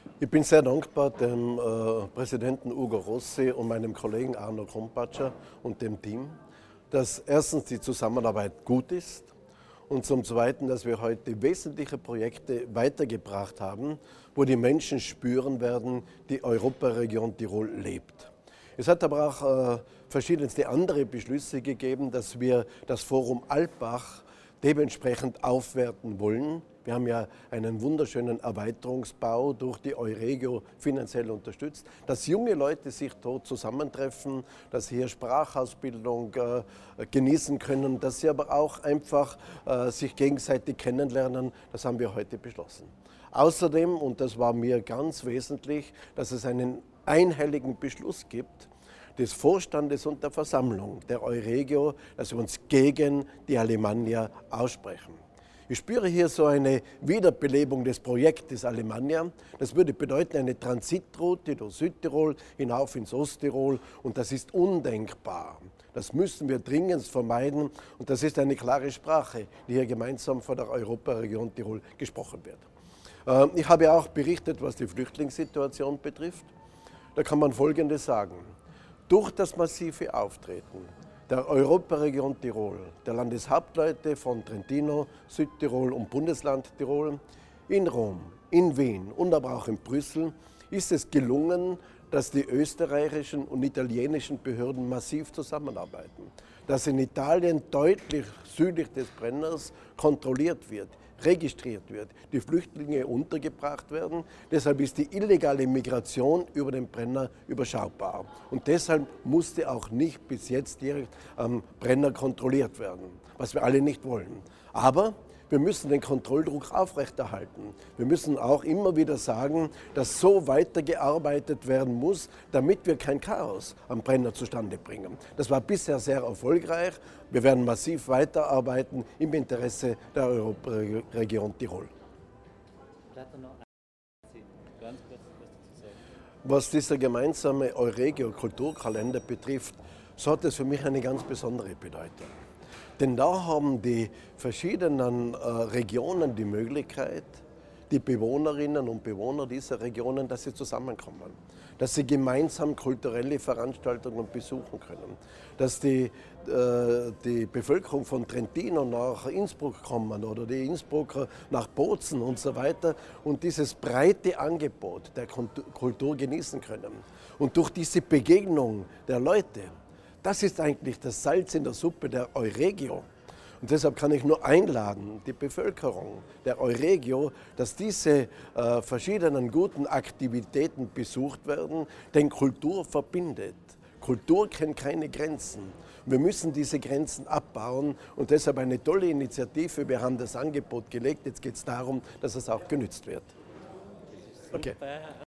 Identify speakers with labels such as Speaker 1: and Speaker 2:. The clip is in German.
Speaker 1: Ich bin sehr dankbar dem Präsidenten Ugo Rossi und meinem Kollegen Arno Krompatscher und dem Team, dass erstens die Zusammenarbeit gut ist und zum Zweiten, dass wir heute wesentliche Projekte weitergebracht haben, wo die Menschen spüren werden, die Europaregion Tirol lebt. Es hat aber auch verschiedenste andere Beschlüsse gegeben, dass wir das Forum Alpbach dementsprechend aufwerten wollen. Wir haben ja einen wunderschönen Erweiterungsbau durch die Euregio finanziell unterstützt, dass junge Leute sich dort zusammentreffen, dass sie hier Sprachausbildung genießen können, dass sie aber auch einfach sich gegenseitig kennenlernen. Das haben wir heute beschlossen. Außerdem, und das war mir ganz wesentlich, dass es einen einhelligen Beschluss gibt, des Vorstandes und der Versammlung der Euregio, dass wir uns gegen die Alemannia aussprechen. Ich spüre hier so eine Wiederbelebung des Projektes Alemannia. Das würde bedeuten eine Transitroute durch Südtirol hinauf ins Osttirol und das ist undenkbar. Das müssen wir dringend vermeiden und das ist eine klare Sprache, die hier gemeinsam von der Europaregion Tirol gesprochen wird. Ich habe auch berichtet, was die Flüchtlingssituation betrifft. Da kann man Folgendes sagen. Durch das massive Auftreten der Europaregion Tirol, der Landeshauptleute von Trentino, Südtirol und Bundesland Tirol in Rom, in Wien und aber auch in Brüssel ist es gelungen, dass die österreichischen und italienischen Behörden massiv zusammenarbeiten, dass in Italien deutlich südlich des Brenners kontrolliert wird, registriert wird, die Flüchtlinge untergebracht werden. Deshalb ist die illegale Migration über den Brenner überschaubar. Und deshalb musste auch nicht bis jetzt direkt am Brenner kontrolliert werden, was wir alle nicht wollen. Aber wir müssen den Kontrolldruck aufrechterhalten. Wir müssen auch immer wieder sagen, dass so weitergearbeitet werden muss, damit wir kein Chaos am Brenner zustande bringen. Das war bisher sehr erfolgreich. Wir werden massiv weiterarbeiten im Interesse der Europaregion Tirol. Was dieser gemeinsame Euregio-Kulturkalender betrifft, so hat es für mich eine ganz besondere Bedeutung. Denn da haben die verschiedenen Regionen die Möglichkeit, die Bewohnerinnen und Bewohner dieser Regionen, dass sie zusammenkommen, dass sie gemeinsam kulturelle Veranstaltungen besuchen können, dass die Bevölkerung von Trentino nach Innsbruck kommen oder die Innsbrucker nach Bozen und so weiter und dieses breite Angebot der Kultur genießen können. Und durch diese Begegnung der Leute, das ist eigentlich das Salz in der Suppe der Euregio. Und deshalb kann ich nur einladen, die Bevölkerung der Euregio, dass diese verschiedenen guten Aktivitäten besucht werden, denn Kultur verbindet. Kultur kennt keine Grenzen. Wir müssen diese Grenzen abbauen und deshalb eine tolle Initiative. Wir haben das Angebot gelegt, jetzt geht es darum, dass es auch genützt wird. Okay.